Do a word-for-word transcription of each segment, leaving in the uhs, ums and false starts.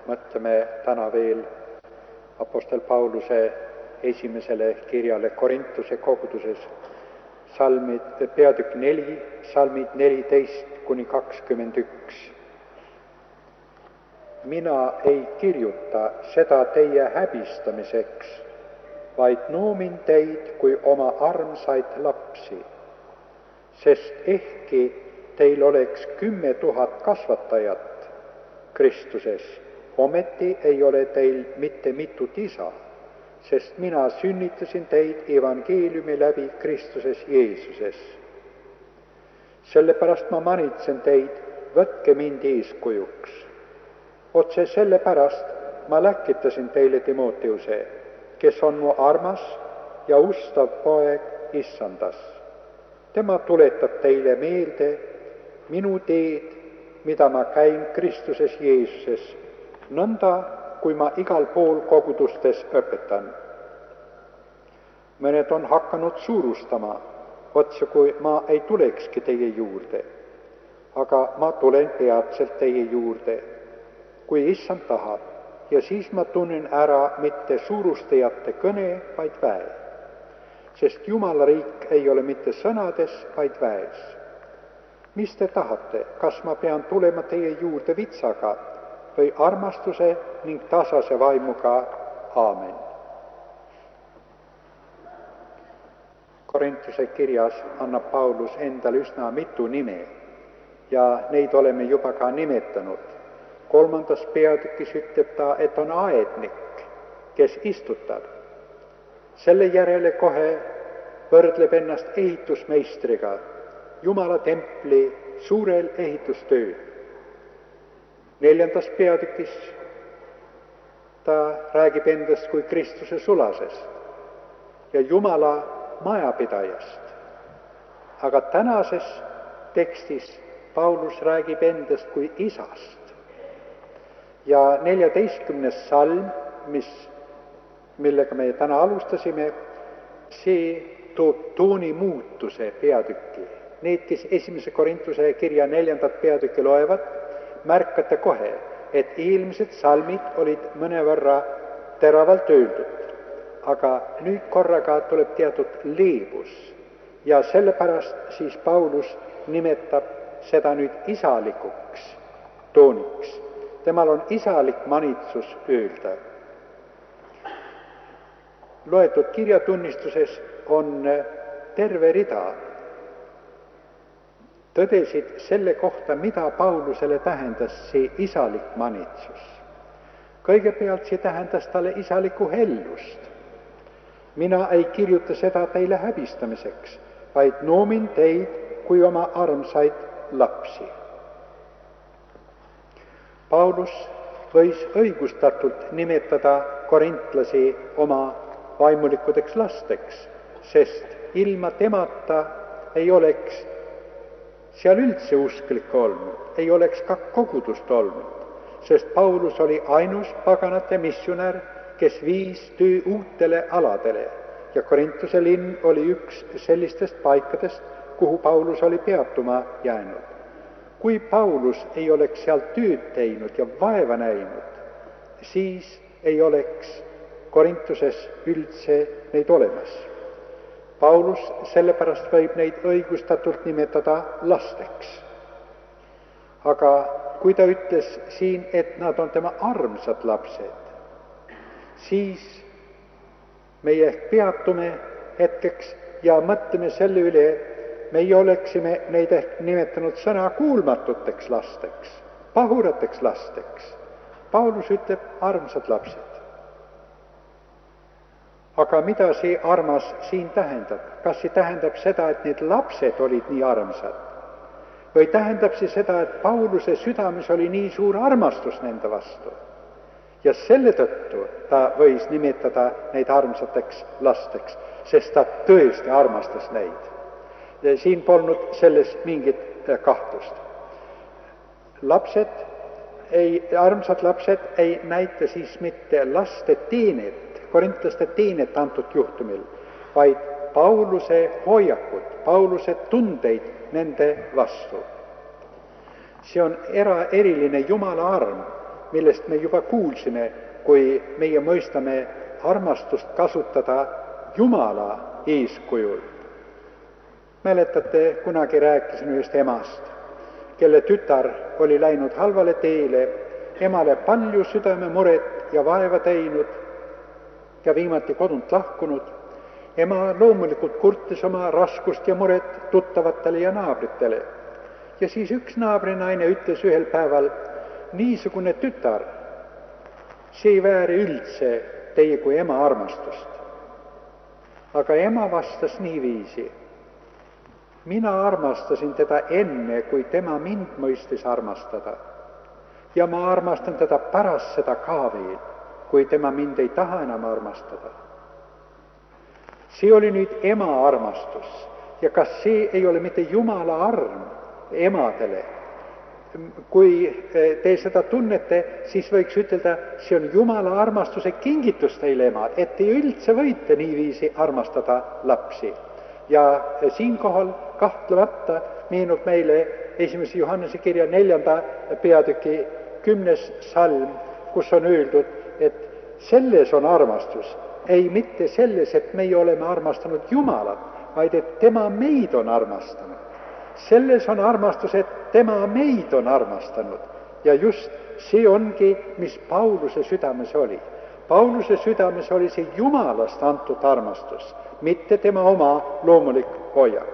mõtleme täna veel Apostel Pauluse esimesele kirjale Korintuse koguduses, salmid, peatükk neli, salmid neliteist kuni kakskümmend üks. Mina ei kirjuta seda teie häbistamiseks, vaid noomin teid kui oma armsaid lapsi, sest ehkki teil oleks kümme tuhat kasvatajat Kristuses, ometi ei ole teil mitte mitut isa, sest mina sünnitasin teid evangeeliumi läbi Kristuses Jeesuses. Sellepärast ma manitsen teid, võtke mind eeskujuks. Otse sellepärast ma läkitasin teile Timoteuse, kes on mu armas ja ustav poeg Issandas. Tema tuletab teile meelde minu teed, mida ma käin Kristuses Jeesuses, nõnda kui ma igal pool kogudustes õpetan. Mõned on hakanud suurustama, otse kui ma ei tulekski teie juurde, aga ma tulen peatselt teie juurde, kui Issand tahab, ja siis ma tunnen ära mitte suurustajate kõne, vaid väe. Sest Jumala riik ei ole mitte sõnades, vaid väes. Mis te tahate, kas ma pean tulema teie juurde vitsaga või armastuse ning tasase vaimuga? Aamen. Korintuse kirjas annab Paulus endale üsna mitu nime ja neid oleme juba ka nimetanud. Kolmandas peatükis ütleb ta, et on aednik, kes istutab. Selle järele kohe võrdleb ennast ehitusmeistriga, Jumala templi suurel ehitustööl. Neljandas peatükis ta räägib endast kui Kristuse sulasest ja Jumala majapidajast. Aga tänases tekstis Paulus räägib endast kui isast. Ja neljateistkümnes salm, mis, millega me täna alustasime, see toob tooni muutuse peatükki. Need, kes esimese Korintuse kirja neljandat peatükki loevad, märkate kohe, et eelmised salmid olid mõnevõrra teravalt öeldud, aga nüüd korraga tuleb teatud leebus ja sellepärast siis Paulus nimetab seda nüüd isalikuks tooniks. Temal on isalik manitsus öelda. Loetud kirjatunnistuses on terve rida tõdesid selle kohta, mida Paulusele tähendas see isalik manitsus. Kõigepealt see tähendas talle isalikku hellust. Mina ei kirjuta seda teile häbistamiseks, vaid noomin teid kui oma armsaid lapsi. Paulus võis õigustatult nimetada korintlasi oma vaimulikudeks lasteks, sest ilma temata ei oleks seal üldse usklik olnud, ei oleks ka kogudust olnud, sest Paulus oli ainus paganate missionär, kes viis töö uutele aladele ja Korintuse linn oli üks sellistest paikadest, kuhu Paulus oli peatuma jäänud. Kui Paulus ei oleks seal tööd teinud ja vaeva näinud, siis ei oleks Korintuses üldse neid olemas. Paulus sellepärast võib neid õigustatult nimetada lasteks. Aga kui ta ütles siin, et nad on tema armsad lapsed, siis meie ehk peatume hetkeks ja mõtleme selle üle, meie oleksime neid ehk nimetanud sõna kuulmatuteks lasteks, pahurateks lasteks. Paulus ütleb armsad lapsed. Aga mida see armas siin tähendab? Kas see tähendab seda, et need lapsed olid nii armsad? Või tähendab see seda, et Pauluse südames oli nii suur armastus nende vastu? Ja selle tõttu ta võis nimetada neid armsateks lasteks, sest ta tõesti armastas neid. Ja siin polnud selles mingit kahtlust. Lapsed, ei, armsad lapsed ei näita siis mitte laste teenet, korintlaste teenet antud juhtumil, vaid Pauluse hoiakut, Pauluse tundeid nende vastu. See on era, eriline Jumala arm, millest me juba kuulsime, kui meie mõistame armastust kasutada Jumala eeskujul. Mäletate, kunagi rääkisin ühest emast, kelle tütar oli läinud halvale teele, emale palju südamemuret ja vaeva teinud ja viimati kodunt lahkunud. Ema loomulikult kurtis oma raskust ja muret tuttavatele ja naabritele. Ja siis üks naabrinaine ütles ühel päeval, niisugune tütar, see ei vääri üldse teie kui ema armastust. Aga ema vastas niiviisi, mina armastasin teda enne, kui tema mind mõistis armastada. Ja ma armastan teda pärast seda ka veel, kui tema mind ei taha enam armastada. See oli nüüd ema armastus ja kas see ei ole mitte Jumala arm emadele? Kui te seda tunnete, siis võiks ütelda, see on Jumala armastuse kingitus teile, emad, et te üldse võite niiviisi armastada lapsi. Ja siinkohal kahtlemata meenub meile esimese Johannese kirja neljanda peatüki kümnes salm, kus on öeldud, et selles on armastus, ei mitte selles, et meie oleme armastanud Jumalat, vaid et tema meid on armastanud. Selles on armastus, et tema meid on armastanud. Ja just see ongi, mis Pauluse südames oli. Pauluse südames oli see Jumalast antud armastus, mitte tema oma loomulik hoiak.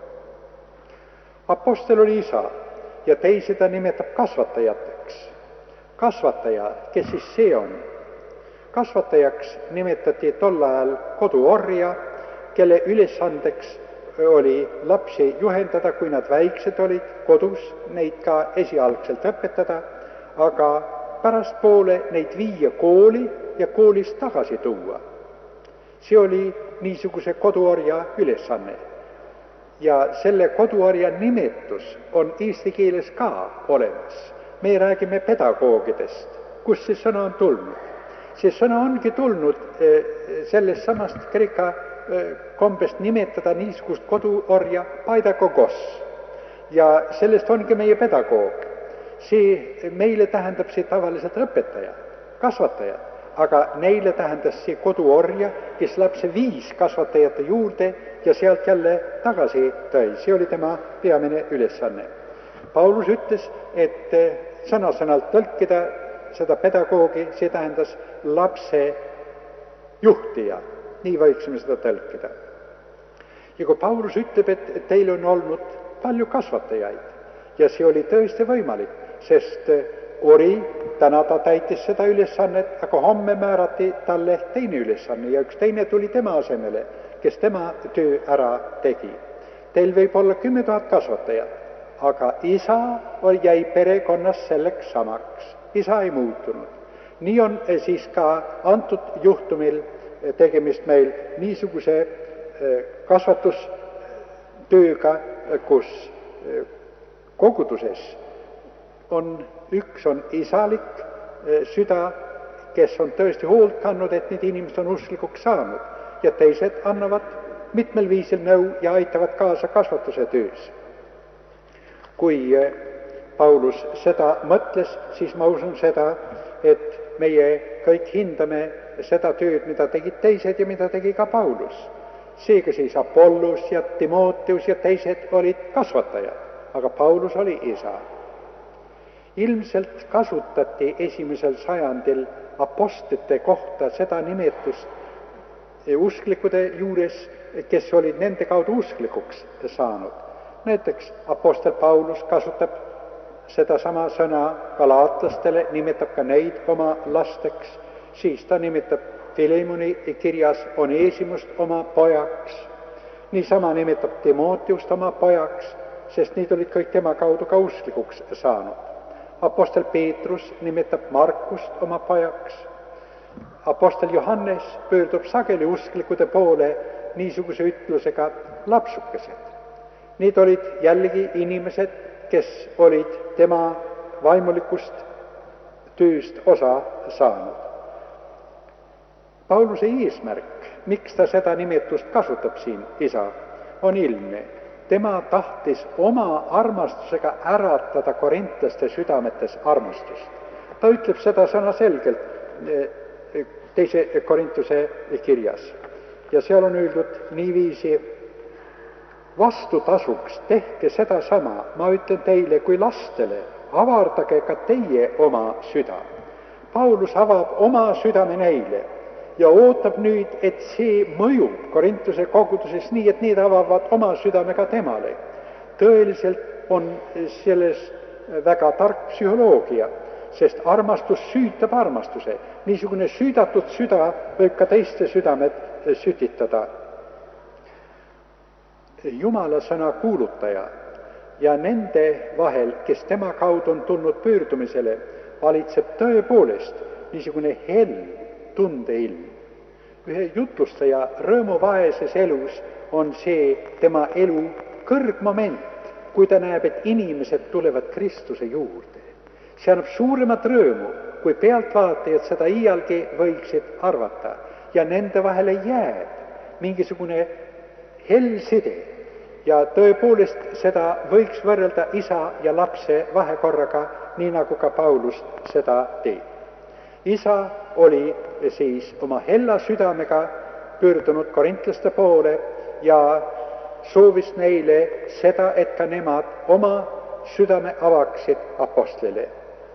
Apostel oli isa ja teisi ta nimetab kasvatajateks. Kasvataja, kes siis see on? Kasvatajaks nimetati tol ajal koduorja, kelle ülesandeks oli lapsi juhendada, kui nad väiksed olid kodus, neid ka esialgselt õpetada, aga pärastpoole neid viia kooli ja koolist tagasi tuua. See oli niisuguse koduorja ülesanne. Ja selle koduorja nimetus on eesti keeles ka olemas. Me räägime pedagoogidest, kus see sõna on tulnud. See sõna ongi tulnud sellest samast kreeka kombest nimetada niisugust koduorja paidagogos. Ja sellest ongi meie pedagoog. See meile tähendab see tavaliselt õpetaja, kasvataja, aga neile tähendas see koduorja, kes lapse viis kasvatajate juurde ja sealt jälle tagasi tõi. See oli tema peamine ülesanne. Paulus ütles, et sõna-sõnalt tõlkida seda pedagoogi, see tähendas lapse juhtija. Nii võiksime seda tõlkida. Ja kui Paulus ütleb, et teil on olnud palju kasvatajaid ja see oli tõesti võimalik, sest Ori, täna ta täitis seda ülesannet, aga homme määrati talle teine ülesanne ja üks teine tuli tema asemele, kes tema töö ära tegi. Teil võib olla kümme tuhat kasvatajat, aga isa jäi perekonnas selleks samaks. Isa ei muutunud. Nii on siis ka antud juhtumil tegemist meil niisuguse kasvatustööga, kus koguduses on üks on isalik süda, kes on tõesti hoolt kandnud, et need inimesed on usklikuks saanud ja teised annavad mitmel viisil nõu ja aitavad kaasa kasvatuse töös. Kui Paulus seda mõtles, siis ma usun seda, et meie kõik hindame seda tööd, mida tegid teised ja mida tegi ka Paulus. Seega siis Apollos ja Timoteus ja teised olid kasvatajad, aga Paulus oli isa. Ilmselt kasutati esimesel sajandil apostlite kohta seda nimetust usklikude juures, kes olid nende kaudu usklikuks saanud. Näiteks apostel Paulus kasutab seda sama sõna galaatlastele, nimetab ka neid oma lasteks, siis ta nimetab Filemoni kirjas Oneesimust oma pojaks, niisama nimetab Timoteust oma pojaks, sest need olid kõik tema kaudu ka usklikuks saanud. Apostel Peetrus nimetab Markust oma pojaks. Apostel Johannes pöördub sageli usklikude poole niisuguse ütlusega lapsukesed. Need olid jällegi inimesed, kes olid tema vaimulikust tööst osa saanud. Pauluse eesmärk, miks ta seda nimetust kasutab siin, isa, on ilmne. Tema tahtis oma armastusega äratada korintlaste südametes armastust. ta ütleb seda sõna selgelt teise Korintuse kirjas. Ja seal on öeldud niiviisi: vastutasuks tehke sedasama, ma ütlen teile kui lastele, avardage ka teie oma süda. Paulus avab oma südame neile ja ootab nüüd, et see mõjub Korintuse koguduses nii, et need avavad oma südame ka temale. Tõeliselt on selles väga tark psühholoogia, sest armastus süütab armastuse. Niisugune süüdatud süda võib ka teiste südamed sütitada. Jumala sõna kuulutaja ja nende vahel, kes tema kaudu on tulnud pöördumisele, valitseb tõepoolest niisugune hell tundeilm. Ühe jutlustaja rõõmuvaeses elus on see tema elu kõrgmoment, kui ta näeb, et inimesed tulevad Kristuse juurde. See annab suuremat rõõmu, kui pealtvaatajad seda iialgi võiksid arvata, ja nende vahele jääb mingisugune hell side. Ja tõepoolest seda võiks võrrelda isa ja lapse vahekorraga, nii nagu ka Paulus seda teeb. Isa oli siis oma hella südamega pöördunud korintlaste poole ja soovis neile seda, et ka nemad oma südame avaksid apostlile.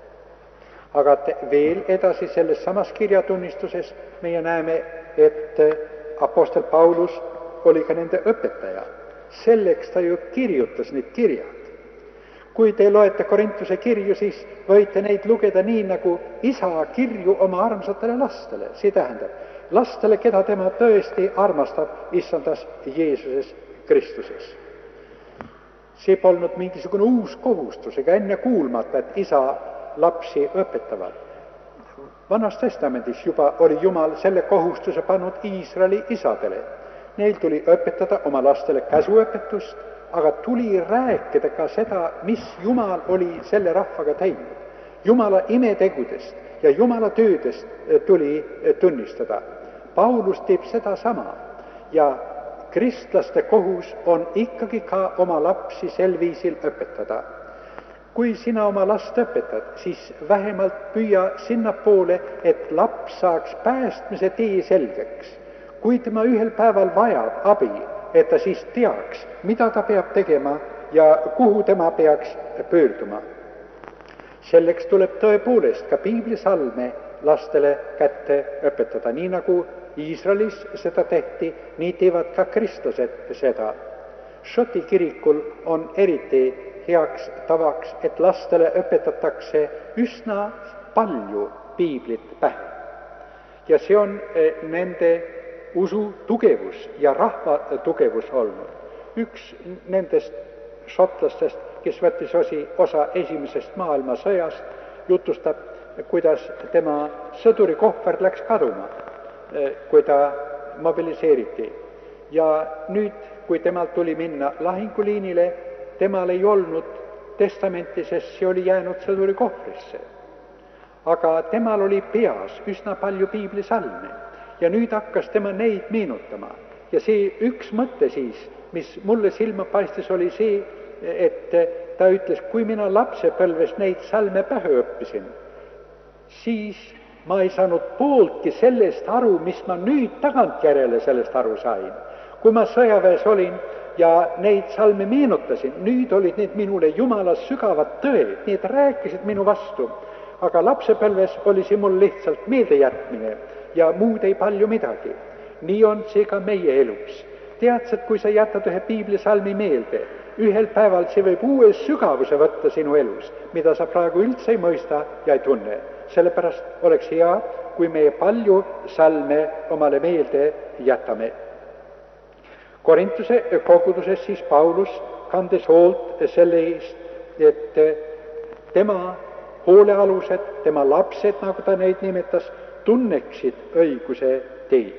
Aga veel edasi selles samas kirjatunnistuses meie näeme, et apostel Paulus oli ka nende õpetaja. Selleks ta ju kirjutas need kirjad. Kui te loete Korintuse kirju, siis võite neid lugeda nii, nagu isa kirju oma armsatele lastele. See tähendab, lastele, keda tema tõesti armastab issandas Jeesuses Kristuses. See polnud mingisugune uus kohustus ega enne kuulmata, et isa lapsi õpetavad. Vanas testamendis juba oli Jumal selle kohustuse pannud Iisraeli isadele. Neil tuli õpetada oma lastele käsuõpetust, aga tuli rääkida ka seda, mis Jumal oli selle rahvaga teinud. Jumala imetegudest ja Jumala töödest tuli tunnistada. Paulus teeb seda sama ja kristlaste kohus on ikkagi ka oma lapsi sel viisil õpetada. Kui sina oma last õpetad, siis vähemalt püüa sinnapoole, et laps saaks päästmise tee selgeks. Kui tema ühel päeval vajab abi, et ta siis teaks, mida ta peab tegema ja kuhu tema peaks pöörduma. Selleks tuleb tõepoolest ka piiblisalme lastele kätte õpetada, nii nagu Iisraelis seda tehti, nii teevad ka kristlased seda. Šoti kirikul on eriti heaks tavaks, et lastele õpetatakse üsna palju piiblit pähe. Ja see on nende usu tugevus ja rahva tugevus olnud. Üks nendest šotlastest, kes võttis osi, osa esimesest maailmasõjast, jutustab, kuidas tema sõdurikohver läks kaduma, kui ta mobiliseeriti. Ja nüüd, kui temal tuli minna lahinguliinile, temal ei olnud testamenti, sest see oli jäänud sõdurikohvrisse. Aga temal oli peas üsna palju piiblisalme. Ja nüüd hakkas tema neid meenutama. Ja see üks mõte siis, mis mulle silma paistis, oli see, et ta ütles, kui mina lapsepõlves neid salme pähe õppisin, siis ma ei saanud pooltki sellest aru, mis ma nüüd tagantjärele sellest aru sain. Kui ma sõjaväes olin ja neid salme meenutasin, nüüd olid need minule Jumala sügavad tõed, need rääkisid minu vastu. Aga lapsepõlves oli see mul lihtsalt meeldejätmine ja muud ei palju midagi. Nii on see ka meie elus. Teadsed, kui sa jätad ühe piiblisalmi meelde, ühel päeval see võib uue sügavuse võtta sinu elus, mida sa praegu üldse ei mõista ja ei tunne. Sellepärast oleks hea, kui meie palju salme omale meelde jätame. Korintuse koguduses siis Paulus kandes hoolt selle eest, et tema hoolealused, tema lapsed, nagu ta neid nimetas, tunneksid õiguse teed.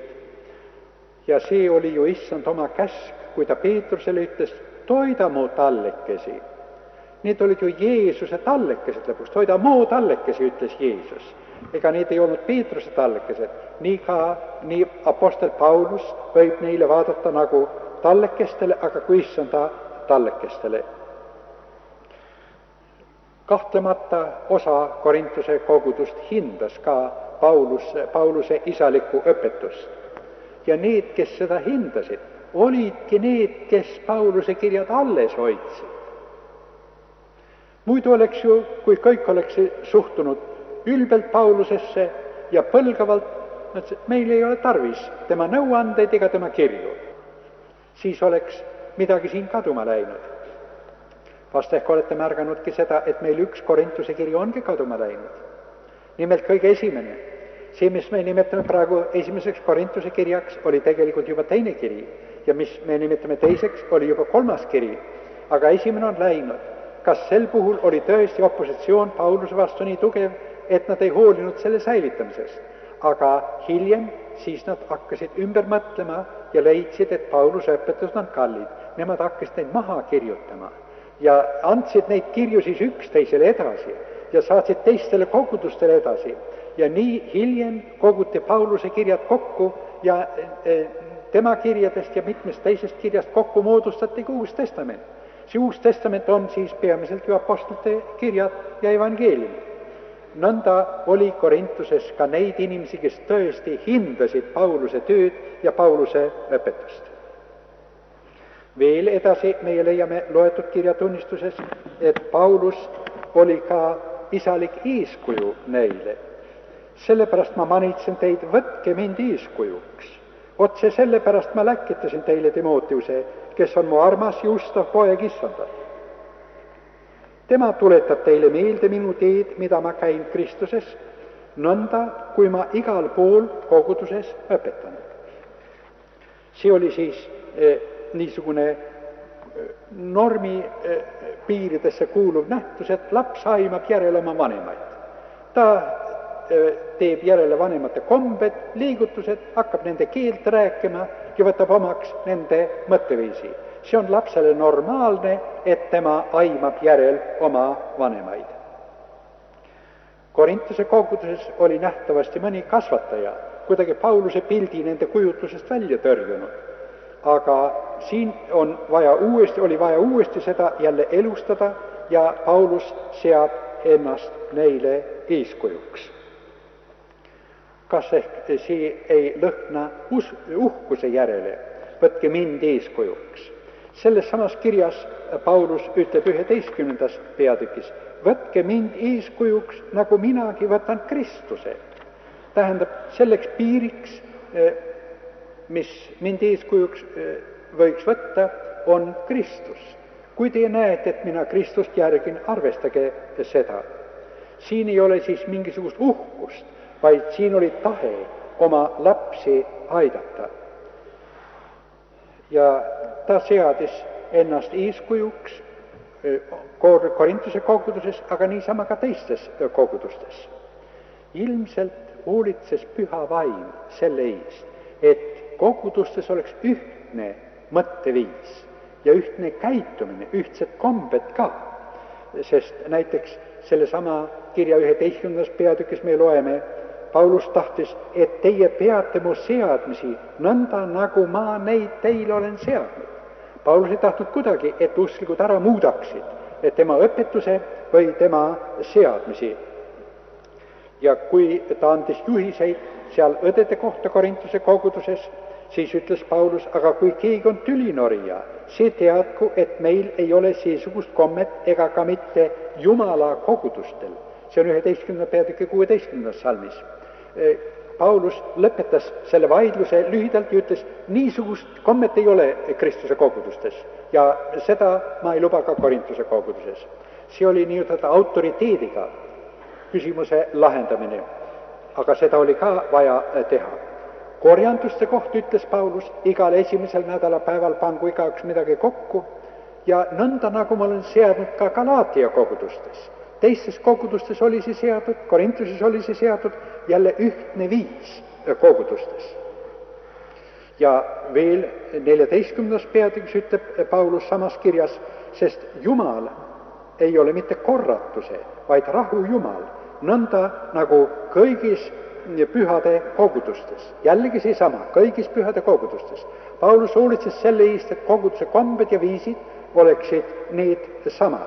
Ja see oli ju issand oma käsk, kui ta Peetrusele ütles, toida mu tallekesi. Need olid ju Jeesuse tallekesed lõpuks, toida mu tallekesi, ütles Jeesus. Ega need ei olnud Peetruse tallekesed. Nii ka, nii apostel Paulus võib neile vaadata nagu tallekestele, aga kui issanda tallekestele. Kahtlemata osa Korintuse kogudust hindas ka Paulus, Pauluse isalikku õpetust. Ja need, kes seda hindasid, olidki need, kes Pauluse kirjad alles hoidsid. Muidu oleks ju, kui kõik oleks suhtunud ülbelt Paulusesse ja põlgavalt, et meil ei ole tarvis tema nõuandeid ega tema kirju. Siis oleks midagi siin kaduma läinud. Vast ehk olete märganudki seda, et meil üks Korintuse kiri ongi kaduma läinud. Nimelt kõige esimene. See, mis me nimetame praegu esimeseks Korintuse kirjaks, oli tegelikult juba teine kiri. Ja mis me nimetame teiseks, oli juba kolmas kiri. Aga esimene on läinud. Kas sel puhul oli tõesti opositsioon Pauluse vastu nii tugev, et nad ei hoolinud selle säilitamisest? Aga hiljem siis nad hakkasid ümber mõtlema ja leidsid, et Pauluse õpetus on kallid. Nemad hakkasid neid maha kirjutama ja andsid neid kirju siis üksteisele edasi ja saatsid teistele kogudustele edasi. Ja nii hiljem koguti Pauluse kirjad kokku ja tema kirjadest ja mitmest teisest kirjast kokku moodustati ka Uus Testament. See Uus Testament on siis peamiselt ju apostlite kirjad ja evangeeliumid. Nõnda oli Korintuses ka neid inimesi, kes tõesti hindasid Pauluse tööd ja Pauluse õpetust. Veel edasi meie leiame loetud kirjatunnistuses, et Paulus oli ka isalik eeskuju neile. Sellepärast ma manitsen teid, võtke mind eeskujuks. Otse sellepärast ma läkitasin teile Timoteuse, kes on mu armas ja ustav poeg issandal. Tema tuletab teile meelde minu teed, mida ma käin Kristuses, nõnda, kui ma igal pool koguduses õpetan. See oli siis eh, niisugune normi eh, piiridesse kuuluv nähtus, et laps aimab järele oma vanemaid. Ta eh, teeb järele vanemate kombed, liigutused, hakkab nende keelt rääkima ja võtab omaks nende mõtteviisi. See on lapsele normaalne, et tema aimab järel oma vanemaid. Korintuse koguduses oli nähtavasti mõni kasvataja, kuidagi Pauluse pildi nende kujutlusest välja tõrjunud. Aga siin on vaja uuesti, oli vaja uuesti seda jälle elustada ja Paulus seab ennast neile eeskujuks. Kas ehk see ei lõhna us- uhkuse järele, võtke mind eeskujuks. Selles samas kirjas Paulus ütleb üheteistkümnendas peatükis, võtke mind eeskujuks, nagu minagi võtan Kristuse. Tähendab, selleks piiriks, mis mind eeskujuks võiks võtta, on Kristus. Kui te näete, et mina Kristust järgin, arvestage seda. Siin ei ole siis mingisugust uhkust, vaid siin oli tahe oma lapsi aidata. Ja ta seadis ennast eeskujuks Korintuse koguduses, aga niisama ka teistes kogudustes. Ilmselt hoolitses püha vaim selle eest, et kogudustes oleks ühtne mõtteviis ja ühtne käitumine, ühtsed kombed ka. Sest näiteks sellesama kirja üheteistkümnendas peatükis me loeme, Paulus tahtis, et teie peate mu seadmisi, nõnda nagu ma neid teile olen seadnud. Paulus ei tahtnud kuidagi, et usklikud ära muudaksid, et tema õpetuse või tema seadmisi. Ja kui ta andis juhiseid seal õdede kohta Korintuse koguduses, siis ütles Paulus, aga kui keegi on tülinorija, see teadku, et meil ei ole seesugust kommet ega ka mitte Jumala kogudustel. See on üheteistkümnenda peatüki kuueteistkümnendas salmis. Paulus lõpetas selle vaidluse lühidalt ja ütles, niisugust kommet ei ole Kristuse kogudustes ja seda ma ei luba ka Korintuse koguduses. See oli nii-öelda autoriteediga küsimuse lahendamine, aga seda oli ka vaja teha. Korjanduste kohta ütles Paulus, igal esimesel nädalapäeval pangu igaüks midagi kokku ja nõnda nagu ma olen seadnud ka Galaatia kogudustes. Teistes kogudustes oli see seatud, Korintuses oli see seatud, jälle ühtne viis kogudustes. Ja veel neljateistkümnendas peatükis ütleb Paulus samas kirjas, sest Jumal ei ole mitte korratuse, vaid rahu Jumal, nõnda nagu kõigis pühade kogudustes. Jällegi see sama, kõigis pühade kogudustes. Paulus hoolitses selle eest, et koguduse kombed ja viisid oleksid need samad.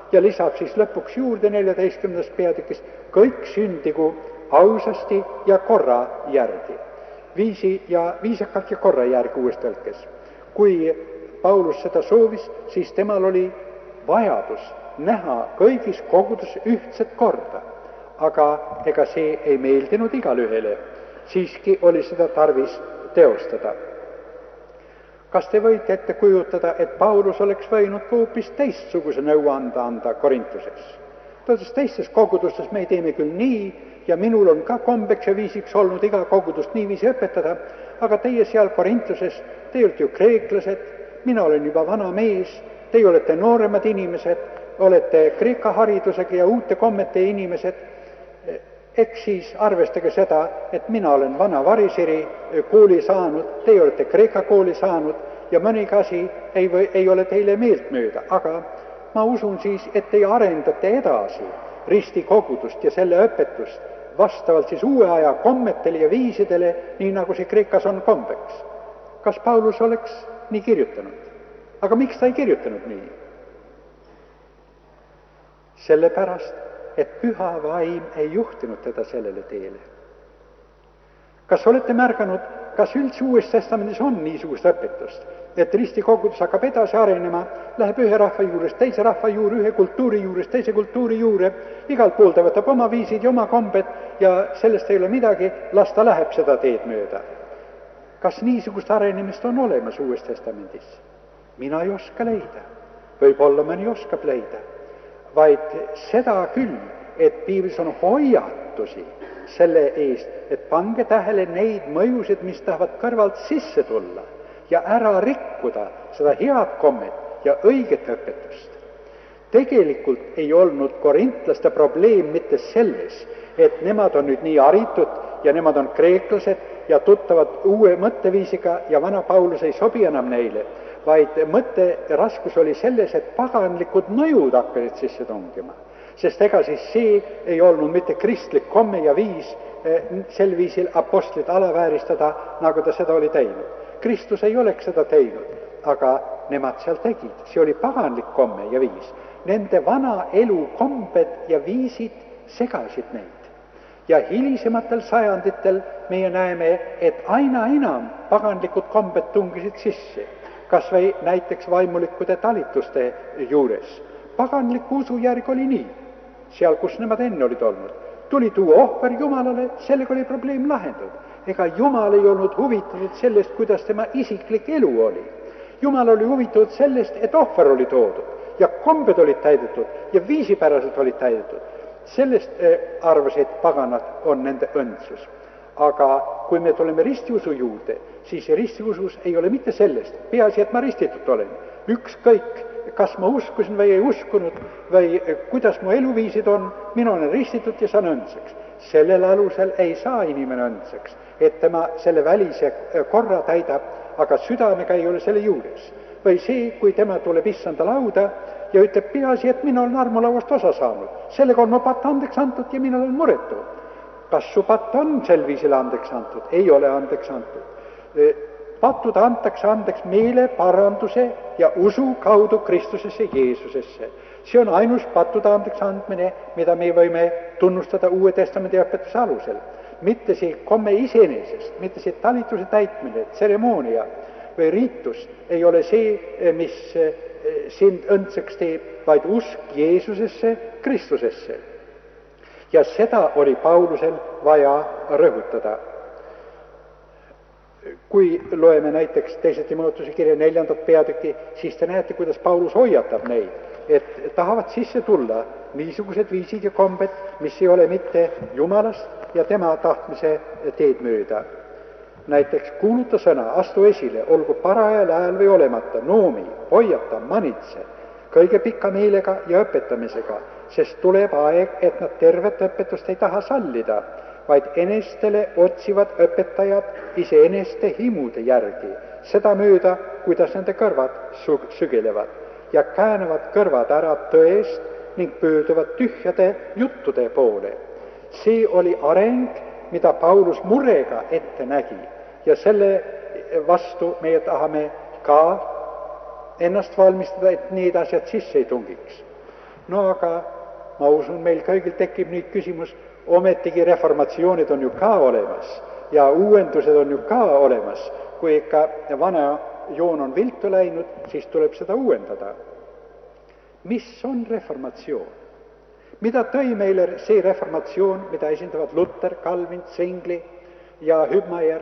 ja lisab siis lõpuks juurde neljateistkümnendas peatükis, kõik sündigu ausasti ja korra järgi. Viisi ja viisakalt ja korra järgi uues tõlkes. Kui Paulus seda soovis, siis temal oli vajadus näha kõigis kogudus ühtset korda, aga ega see ei meeldinud igale ühele. Siiski oli seda tarvis teostada. Kas te võite ette kujutada, et Paulus oleks võinud hoopis teistsuguse nõuande anda Korintuses? Tõdes teistes kogudustes me teeme küll nii, ja minul on ka kombeks ja viisiks olnud iga kogudust niiviisi õpetada, aga teie seal Korintuses, te olete ju kreeklased, mina olen juba vana mees, teie olete nooremad inimesed, olete kreeka haridusega ja uute kommete inimesed. Eks siis arvestage seda, et mina olen vana variseri kooli saanud, teie olete kreeka kooli saanud ja mõnigi asi ei, või, ei ole teile meeltmööda, aga ma usun siis, et teie arendate edasi ristikogudust ja selle õpetust vastavalt siis uue aja kommetele ja viisidele, nii nagu see Kreekas on kombeks. Kas Paulus oleks nii kirjutanud? Aga miks ta ei kirjutanud nii? Sellepärast, et püha vaim ei juhtinud teda sellele teele. Kas olete märganud, kas üldse uues testamendis on niisugust õpetust, et ristikogudus hakkab edasi arenema, läheb ühe rahva juurest teise rahva juurde, ühe kultuuri juurest teise kultuuri juurde, igalt pool ta võtab oma viisid ja oma kombed ja sellest ei ole midagi, las ta läheb seda teed mööda. Kas niisugust arenemist on olemas uues testamendis? Mina ei oska leida. Võib-olla mõni oskab leida. Vaid seda küll, et piiblis on hoiatusi selle eest, et pange tähele neid mõjusid, mis tahavad kõrvalt sisse tulla ja ära rikkuda seda head kommet ja õiget õpetust. Tegelikult ei olnud korintlaste probleem mitte selles, et nemad on nüüd nii haritud ja nemad on kreeklased ja tuttavad uue mõtteviisiga ja vana Paulus ei sobi enam neile, vaid mõtte raskus oli selles, et paganlikud mõjud hakkasid sisse tungima. Sest ega siis see ei olnud mitte kristlik komme ja viis sel viisil apostlit alavääristada, nagu ta seda oli teinud. Kristus ei oleks seda teinud, aga nemad seal tegid. See oli paganlik komme ja viis. Nende vana elu kombed ja viisid segasid neid. Ja hilisematel sajanditel meie näeme, et aina enam paganlikud kombed tungisid sisse. Kas või näiteks vaimulikkude talituste juures. Paganliku usu järg oli nii, seal kus nemad enne olid olnud. Tuli tuua ohver Jumalale, sellega oli probleem lahendatud. Ega Jumal ei olnud huvitatud sellest, kuidas tema isiklik elu oli. Jumal oli huvitatud sellest, et ohver oli toodud ja kombed olid täidetud ja viisipäraselt olid täidetud. Sellest arvasid paganad on nende õndsus. Aga kui me tuleme ristiusu juurde, siis ristiusus ei ole mitte sellest, peaasi, et ma ristitud olen. Ükskõik, kas ma uskusin või ei uskunud või kuidas mu eluviisid on, mina olen ristitud ja saan õndseks. Sellel alusel ei saa inimene õndseks, et tema selle välise korra täidab, aga südamega ei ole selle juures. Või see, kui tema tuleb issanda lauda ja ütleb peaasi, et mina olen armulauast osa saanud. Sellega on mu patt andeks antud ja mina olen muretu. Kas su patt on sel viisil andeks antud? Ei ole andeks antud. Patud antakse andeks meele paranduse ja usu kaudu Kristusesse Jeesusesse. See on ainus pattude andeks andmine, mida me võime tunnustada Uue Testamendi õpetuse alusel. Mitte see komme iseenesest, mitte see talituse täitmine, tseremoonia või riitus ei ole see, mis sind õndseks teeb, vaid usk Jeesusesse, Kristusesse. Ja seda oli Paulusel vaja rõhutada. Kui loeme näiteks teise Timoteuse kirja neljandat peatükki, siis te näete, kuidas Paulus hoiatab neid, et tahavad sisse tulla niisugused viisid ja kombed, mis ei ole mitte Jumalast ja tema tahtmise teed mööda. Näiteks kuuluta sõna, astu esile, olgu parajal ajal või olemata, noomi, hoiata, manitse, kõige pika meelega ja õpetamisega, sest tuleb aeg, et nad tervet õpetust ei taha sallida, vaid enestele otsivad õpetajad iseeneste himude järgi, seda mööda, kuidas nende kõrvad sügelevad ja käänavad kõrvad ära tõest ning pöörduvad tühjade juttude poole. See oli areng, mida Paulus murega ette nägi ja selle vastu meie tahame ka ennast valmistada, et need asjad sisse ei tungiks. no aga ma usun, meil kõigil tekib nüüd küsimus, ometigi reformatsioonid on ju ka olemas ja uuendused on ju ka olemas. Kui ikka vana joon on viltu läinud, siis tuleb seda uuendada. Mis on reformatsioon? Mida tõi meile see reformatsioon, mida esindavad Luther, Calvin, Zwingli ja Hübmeier?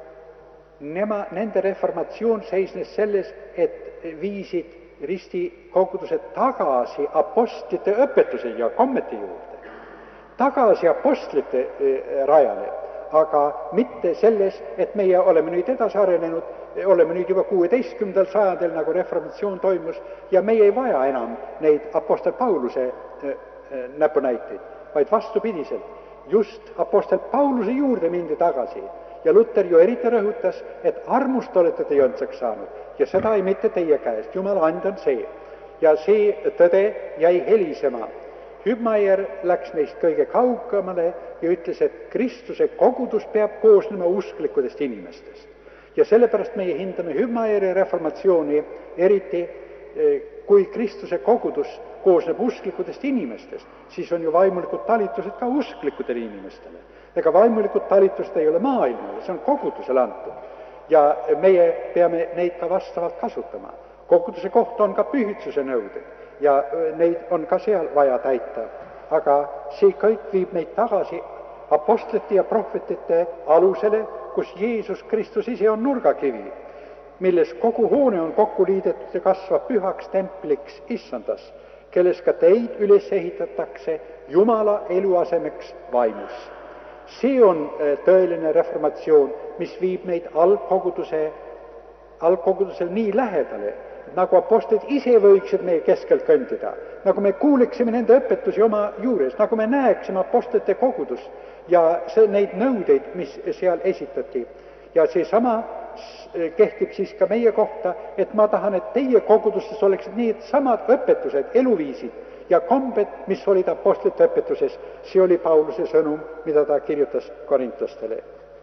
Nema, nende reformatsioon seisnes selles, et viisid ristikogudused tagasi apostlite õpetuse ja kommete juurde, tagasi apostlite rajale, aga mitte selles, et meie oleme nüüd edasi arenenud, oleme nüüd juba kuueteistkümnendal sajandil, nagu reformatsioon toimus, ja meie ei vaja enam neid apostel Pauluse näpunäiteid, vaid vastupidiselt, just apostel Pauluse juurde mindi tagasi. Ja Luther ju eriti rõhutas, et armust olete te jõndsaks saanud ja seda ei mitte teie käest, Jumala and on see. Ja see tõde jäi helisema. Hübmeier läks neist kõige kaugemale ja ütles, et Kristuse kogudus peab koosnema usklikudest inimestest. Ja sellepärast meie hindame Hübmeieri reformatsiooni eriti, kui Kristuse kogudus koosneb usklikudest inimestest, siis on ju vaimulikud talitused ka usklikudele inimestele. Ega vaimulikud talitused ei ole maailmale, see on kogudusele antud. Ja meie peame neid ka vastavalt kasutama. Koguduse kohta on ka pühitsuse nõuded ja neid on ka seal vaja täita. Aga see kõik viib meid tagasi apostlite ja prohvetite alusele, kus Jeesus Kristus ise on nurgakivi, milles kogu hoone on kokku liidetud ja kasvab pühaks templiks issandas, kelles ka teid üles ehitatakse Jumala eluasemeks vaimus. See on tõeline reformatsioon, mis viib meid algkoguduse, algkogudusel nii lähedale, nagu apostlid ise võiksid meie keskel kõndida, nagu me kuuleksime nende õpetusi oma juures, nagu me näeksime apostlite kogudus ja see, neid nõudeid, mis seal esitati. Ja see sama kehtib siis ka meie kohta, et ma tahan, et teie kogudustes oleksid need samad õpetused, eluviisid ja kombed, mis olid apostlite õpetuses. See oli Pauluse sõnum, mida ta kirjutas korintlastele.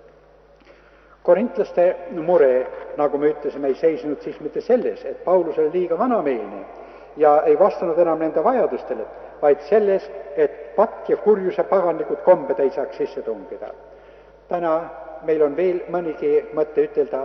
Korintlaste mure, nagu me ütlesime, ei seisnud siis mitte selles, et Paulus oli liiga vanameelne ja ei vastanud enam nende vajadustele, vaid selles, et patt ja kurjuse paganlikud kombed ei saaks sisse tungida. Täna meil on veel mõnigi mõte ütelda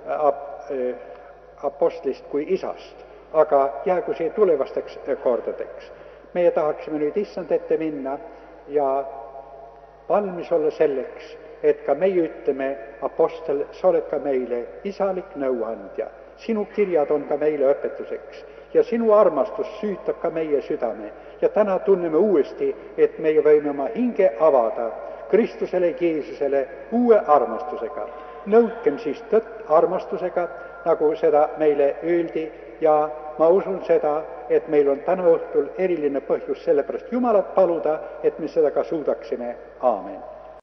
apostlist kui isast, aga jäägu see tulevasteks kordadeks. Meie tahaksime nüüd issand ette minna ja valmis olla selleks, et ka meie ütleme, apostel, sa oled ka meile isalik nõuandja, sinu kirjad on ka meile õpetuseks ja sinu armastus süütab ka meie südame ja täna tunneme uuesti, et meie võime oma hinge avada Kristusele, Jeesusele uue armastusega. Nõudkem siis tõtt armastusega, nagu seda meile öeldi, ja ma usun seda, et meil on täna õhtul eriline põhjus sellepärast Jumalat paluda, et me seda ka suudaksime. Aamen.